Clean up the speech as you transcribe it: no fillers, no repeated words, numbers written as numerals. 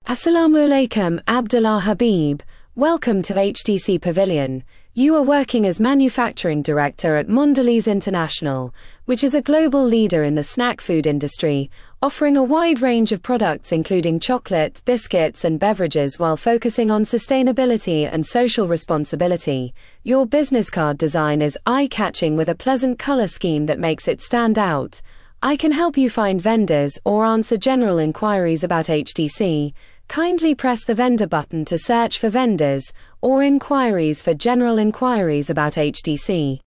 Assalamu alaikum, Abdullah Habib. Welcome to HTC Pavilion. You are working as manufacturing director at Mondelez International, which is a global leader in the snack food industry, offering a wide range of products including chocolate, biscuits, and beverages while focusing on sustainability and social responsibility. Your business card design is eye-catching with a pleasant color scheme that makes it stand out. I can help you find vendors or answer general inquiries about HTC. Kindly press the vendor button to search for vendors or inquiries for general inquiries about HTC.